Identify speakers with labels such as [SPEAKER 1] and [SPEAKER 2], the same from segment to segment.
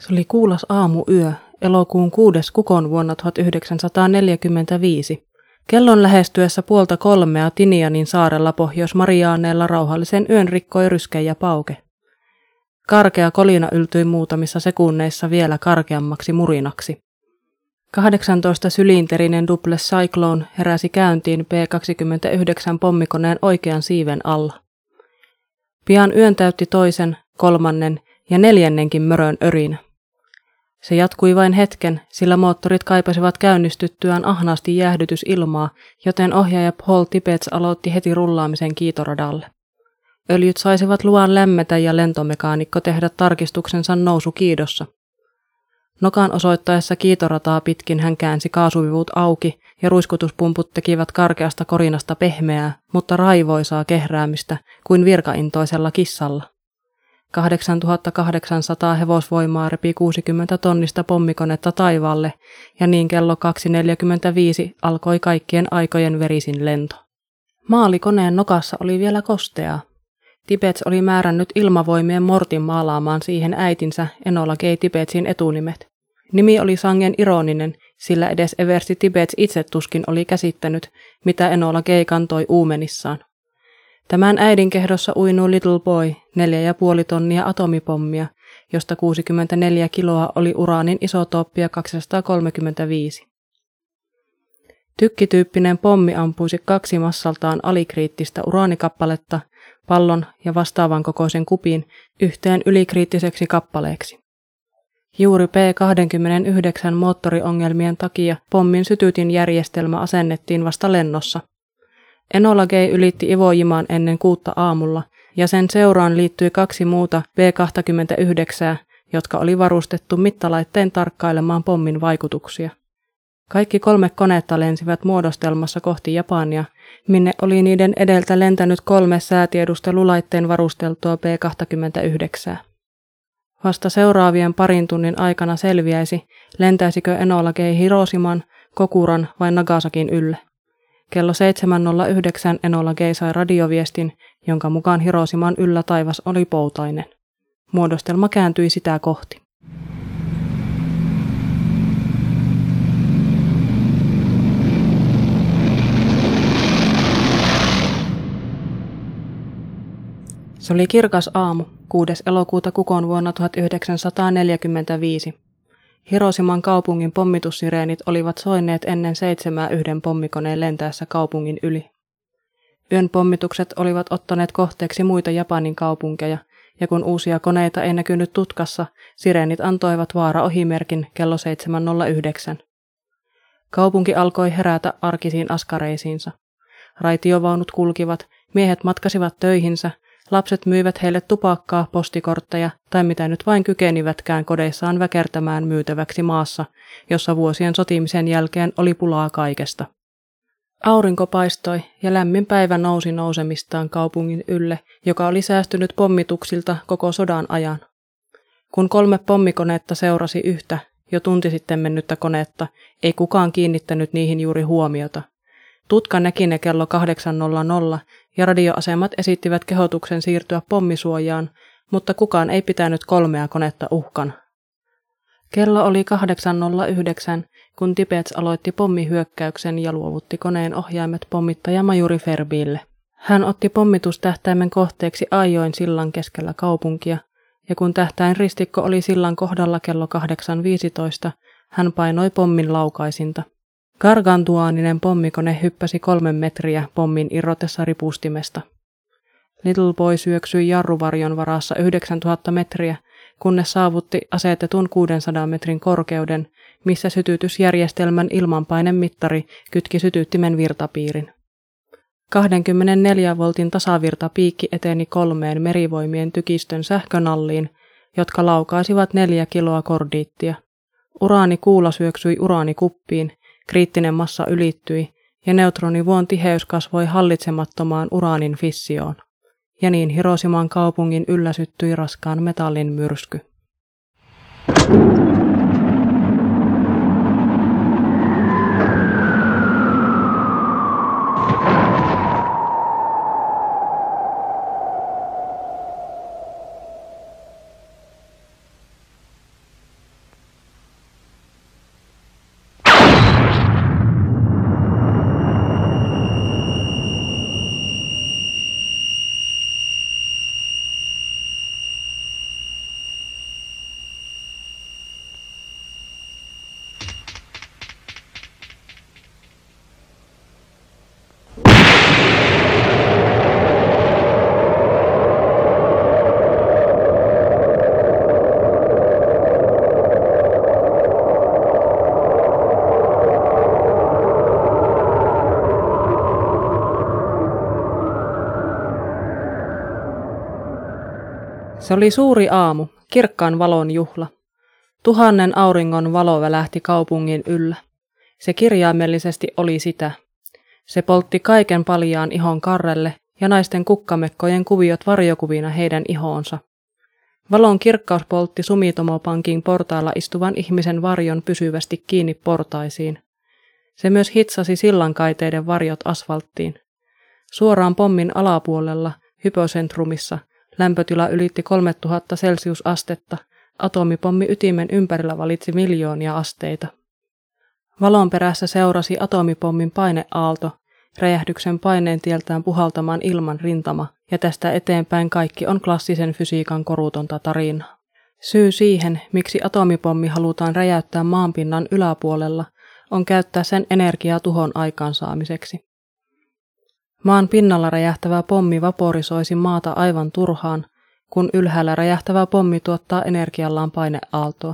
[SPEAKER 1] Se oli kuulas aamuyö, elokuun 6. kukon vuonna 1945. Kellon lähestyessä 2:30 Tinianin saarella Pohjois-Mariaaneella rauhallisen yön rikkoi ryskä ja pauke. Karkea kolina yltyi muutamissa sekunneissa vielä karkeammaksi murinaksi. 18-sylinterinen Double Cyclone heräsi käyntiin P-29 pommikoneen oikean siiven alla. Pian yön täytti toisen, kolmannen ja neljännenkin mörön örinä. Se jatkui vain hetken, sillä moottorit kaipasivat käynnistyttyään ahnaasti jäähdytysilmaa, joten ohjaaja Paul Tippett aloitti heti rullaamisen kiitoradalle. Öljyt saisivat luvan lämmetä ja lentomekaanikko tehdä tarkistuksensa nousukiidossa. Nokan osoittaessa kiitorataa pitkin hän käänsi kaasuvivut auki ja ruiskutuspumput tekivät karkeasta korinasta pehmeää, mutta raivoisaa kehräämistä kuin virkaintoisella kissalla. 8800 hevosvoimaa repi 60 tonnista pommikonetta taivaalle ja niin kello 2.45 alkoi kaikkien aikojen verisin lento. Maali koneen nokassa oli vielä kosteaa. Tippett oli määrännyt ilmavoimien Mortin maalaamaan siihen äitinsä Enola Gay Tippettin etunimet. Nimi oli sangen ironinen, sillä edes eversti Tippett itse tuskin oli käsittänyt, mitä Enola Gay kantoi uumenissaan. Tämän äidin kehdossa uinui Little Boy, 4,5 tonnia atomipommia, josta 64 kiloa oli uraanin isotooppia 235. Tykkityyppinen pommi ampuisi 2 massaltaan alikriittistä uraanikappaletta, pallon ja vastaavan kokoisen kupin yhteen ylikriittiseksi kappaleeksi. Juuri P-29 moottoriongelmien takia pommin sytytinjärjestelmä asennettiin vasta lennossa. Enola Gay ylitti Iwo Jiman ennen 6 aamulla ja sen seuraan liittyi 2 muuta P-29, jotka oli varustettu mittalaitteen tarkkailemaan pommin vaikutuksia. Kaikki 3 konetta lensivät muodostelmassa kohti Japania, minne oli niiden edeltä lentänyt 3 säätiedustelulaitteen varusteltua P-29. Vasta seuraavien parin tunnin aikana selviäisi, lentäisikö Enola Gay Hiroshiman, Kokuran vai Nagasakin ylle. Kello 7.09 Enola Gay sai radioviestin, jonka mukaan Hiroshiman yllä taivas oli poutainen. Muodostelma kääntyi sitä kohti. Se oli kirkas aamu, 6. elokuuta kukon vuonna 1945. Hiroshiman kaupungin pommitussireenit olivat soineet ennen 7 yhden pommikoneen lentäessä kaupungin yli. Yön pommitukset olivat ottaneet kohteeksi muita Japanin kaupunkeja, ja kun uusia koneita ei näkynyt tutkassa, sireenit antoivat vaara-ohimerkin kello 7.09. Kaupunki alkoi herätä arkisiin askareisiinsa. Raitiovaunut kulkivat, miehet matkasivat töihinsä, lapset myivät heille tupakkaa, postikortteja tai mitä nyt vain kykenivätkään kodeissaan väkertämään myytäväksi maassa, jossa vuosien sotimisen jälkeen oli pulaa kaikesta. Aurinko paistoi ja lämmin päivä nousi nousemistaan kaupungin ylle, joka oli säästynyt pommituksilta koko sodan ajan. Kun 3 pommikonetta seurasi yhtä, jo tunti sitten mennyttä konetta, ei kukaan kiinnittänyt niihin juuri huomiota. Tutka näki ne kello 8.00 ja radioasemat esittivät kehotuksen siirtyä pommisuojaan, mutta kukaan ei pitänyt 3 konetta uhkana. Kello oli 8.09, kun Tippett aloitti pommihyökkäyksen ja luovutti koneen ohjaimet pommittaja majuri Ferbille. Hän otti pommitustähtäimen kohteeksi Aijoin sillan keskellä kaupunkia, ja kun tähtäin ristikko oli sillan kohdalla kello 8.15, hän painoi pommin laukaisinta. Gargantuaaninen pommikone hyppäsi 3 metriä pommin irrotessa ripustimesta. Little Boy syöksyi jarruvarjon varassa 9000 metriä, kunnes saavutti asetetun 600 metrin korkeuden, missä sytytysjärjestelmän ilmanpainemittari kytki sytyttimen virtapiirin. 24 voltin tasavirtapiikki eteni 3 merivoimien tykistön sähkönalliin, jotka laukaisivat 4 kiloa kordiittia. Uraanikuula syöksyi uraanikuppiin, kriittinen massa ylittyi ja neutronivuon tiheys kasvoi hallitsemattomaan uraanin fissioon. Ja niin Hiroshiman kaupungin yllä syttyi raskaan metallin myrsky. Se oli suuri aamu, kirkkaan valon juhla. 1000 auringon valo välähti kaupungin yllä. Se kirjaimellisesti oli sitä. Se poltti kaiken paljaan ihon karrelle ja naisten kukkamekkojen kuviot varjokuvina heidän ihoonsa. Valon kirkkaus poltti Sumitomo-pankin portailla istuvan ihmisen varjon pysyvästi kiinni portaisiin. Se myös hitsasi sillankaiteiden varjot asfalttiin. Suoraan pommin alapuolella, hypocentrumissa, lämpötila ylitti 3000 celsiusastetta. Atomipommi ytimen ympärillä valitsi miljoonia asteita. Valon perässä seurasi atomipommin paineaalto, räjähdyksen paineen tieltään puhaltamaan ilman rintama, ja tästä eteenpäin kaikki on klassisen fysiikan korutonta tarinaa. Syy siihen, miksi atomipommi halutaan räjäyttää maanpinnan yläpuolella, on käyttää sen energiaa tuhon aikaansaamiseksi. Maan pinnalla räjähtävä pommi vaporisoisi maata aivan turhaan, kun ylhäällä räjähtävä pommi tuottaa energiallaan paineaaltoa.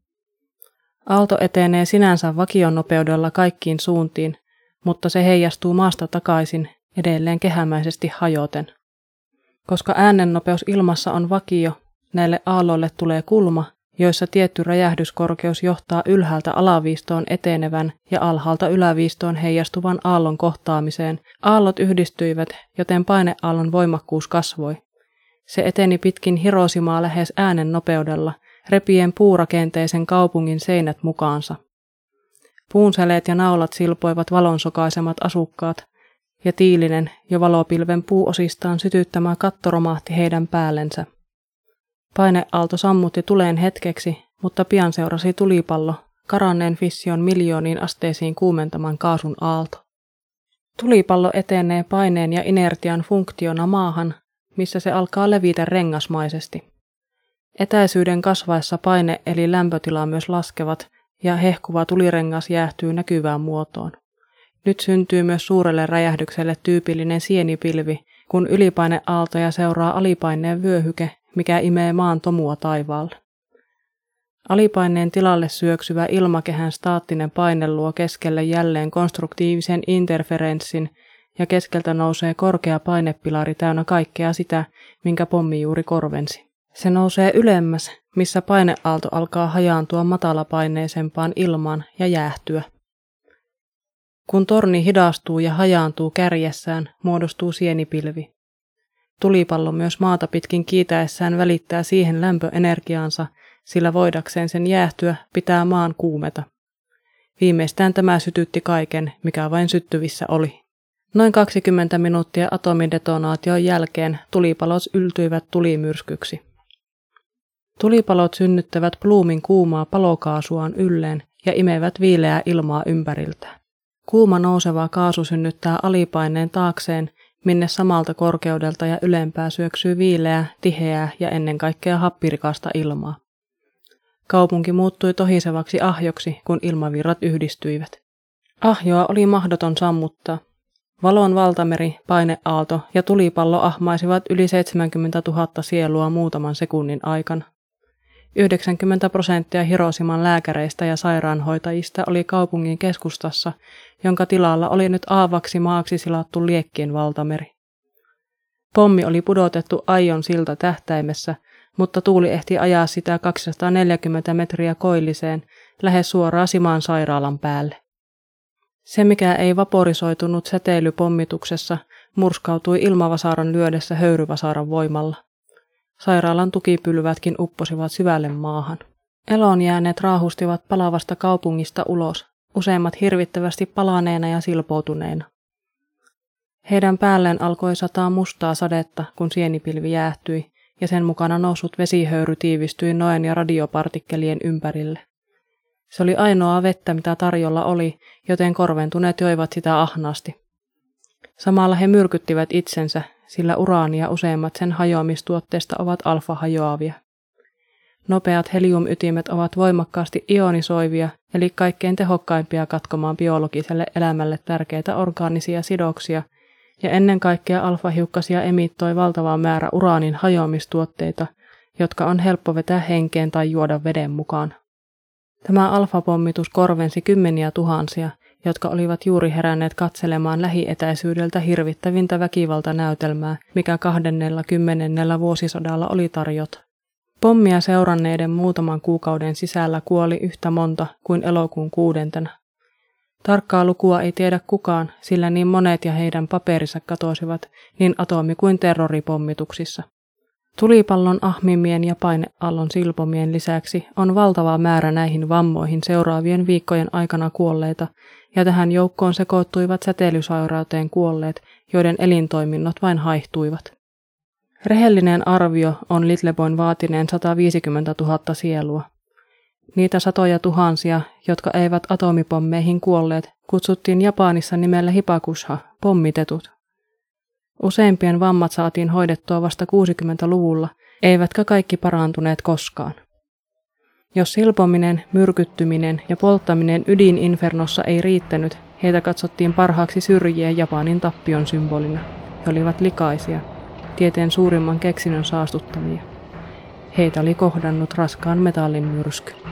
[SPEAKER 1] Aalto etenee sinänsä vakionopeudella kaikkiin suuntiin, mutta se heijastuu maasta takaisin edelleen kehämäisesti hajoten. Koska äänennopeus ilmassa on vakio, näille aalloille tulee kulma, joissa tietty räjähdyskorkeus johtaa ylhäältä alaviistoon etenevän ja alhaalta yläviistoon heijastuvan aallon kohtaamiseen. Aallot yhdistyivät, joten paineaallon voimakkuus kasvoi. Se eteni pitkin Hiroshimaa lähes äänennopeudella, repien puurakenteisen kaupungin seinät mukaansa. Puunseleet ja naulat silpoivat valonsokaisemat asukkaat, ja tiilinen, jo valopilven puuosistaan sytyttämä katto romahti heidän päällensä. Paineaalto sammutti tuleen hetkeksi, mutta pian seurasi tulipallo, karanneen fission miljooniin asteisiin kuumentaman kaasun aalto. Tulipallo etenee paineen ja inertian funktiona maahan, missä se alkaa levitä rengasmaisesti. Etäisyyden kasvaessa paine eli lämpötila myös laskevat, ja hehkuva tulirengas jäähtyy näkyvään muotoon. Nyt syntyy myös suurelle räjähdykselle tyypillinen sienipilvi, kun ylipaineaaltoja seuraa alipaineen vyöhyke, mikä imee maan tomua taivaalle. Alipaineen tilalle syöksyvä ilmakehän staattinen paine luo keskelle jälleen konstruktiivisen interferenssin, ja keskeltä nousee korkea painepilari täynnä kaikkea sitä, minkä pommi juuri korvensi. Se nousee ylemmäs, missä paineaalto alkaa hajaantua matalapaineisempaan ilmaan ja jäähtyä. Kun torni hidastuu ja hajaantuu kärjessään, muodostuu sienipilvi. Tulipallo myös maata pitkin kiitäessään välittää siihen lämpöenergiaansa, sillä voidakseen sen jäähtyä pitää maan kuumeta. Viimeistään tämä sytytti kaiken, mikä vain syttyvissä oli. Noin 20 minuuttia atomidetonaation jälkeen tulipalot yltyivät tulimyrskyksi. Tulipalot synnyttävät Bloomin kuumaa palokaasuaan ylleen ja imevät viileää ilmaa ympäriltään. Kuuma nouseva kaasu synnyttää alipaineen taakseen, minne samalta korkeudelta ja ylempää syöksyy viileää, tiheää ja ennen kaikkea happirikasta ilmaa. Kaupunki muuttui tohisevaksi ahjoksi, kun ilmavirrat yhdistyivät. Ahjoa oli mahdoton sammuttaa. Valon valtameri, paineaalto ja tulipallo ahmaisivat yli 70 000 sielua muutaman sekunnin aikana. 90% Hiroshiman lääkäreistä ja sairaanhoitajista oli kaupungin keskustassa, jonka tilalla oli nyt aavaksi maaksi silattu Liekkien valtameri. Pommi oli pudotettu Aion silta tähtäimessä, mutta tuuli ehti ajaa sitä 240 metriä koilliseen, lähes suoraan Shiman sairaalan päälle. Se, mikä ei vaporisoitunut säteilypommituksessa, murskautui ilmavasaran lyödessä höyryvasaran voimalla. Sairaalan tukipylvätkin upposivat syvälle maahan. Eloon jääneet raahustivat palavasta kaupungista ulos, useimmat hirvittävästi palaneena ja silpoutuneina. Heidän päälleen alkoi sataa mustaa sadetta, kun sienipilvi jäähtyi, ja sen mukana noussut vesihöyry tiivistyi noen ja radiopartikkelien ympärille. Se oli ainoa vettä, mitä tarjolla oli, joten korventuneet joivat sitä ahnaasti. Samalla he myrkyttivät itsensä, sillä uraania useimmat sen hajoamistuotteista ovat alfa-hajoavia. Nopeat heliumytimet ovat voimakkaasti ionisoivia, eli kaikkein tehokkaimpia katkomaan biologiselle elämälle tärkeitä orgaanisia sidoksia, ja ennen kaikkea alfahiukkasia emittoi valtava määrä uraanin hajoamistuotteita, jotka on helppo vetää henkeen tai juoda veden mukaan. Tämä alfapommitus korvensi kymmeniä tuhansia, jotka olivat juuri heränneet katselemaan lähietäisyydeltä hirvittävintä väkivaltanäytelmää, mikä 20. vuosisadalla oli tarjota. Pommia seuranneiden muutaman kuukauden sisällä kuoli yhtä monta kuin elokuun 6. Tarkkaa lukua ei tiedä kukaan, sillä niin monet ja heidän paperinsa katosivat niin atomi- kuin terroripommituksissa. Tulipallon ahmimien ja paineallon silpomien lisäksi on valtava määrä näihin vammoihin seuraavien viikkojen aikana kuolleita, ja tähän joukkoon sekoittuivat säteilysairauteen kuolleet, joiden elintoiminnot vain haihtuivat. Rehellinen arvio on Littleboyn vaatineen 150 000 sielua. Niitä satoja tuhansia, jotka eivät atomipommeihin kuolleet, kutsuttiin Japanissa nimellä hibakusha, pommitetut. Useimpien vammat saatiin hoidettua vasta 60-luvulla, eivätkä kaikki parantuneet koskaan. Jos silpominen, myrkyttyminen ja polttaminen ydininfernossa ei riittänyt, heitä katsottiin parhaaksi syrjiä Japanin tappion symbolina. He olivat likaisia, tieteen suurimman keksinnön saastuttamia. Heitä oli kohdannut raskaan metallin myrsky.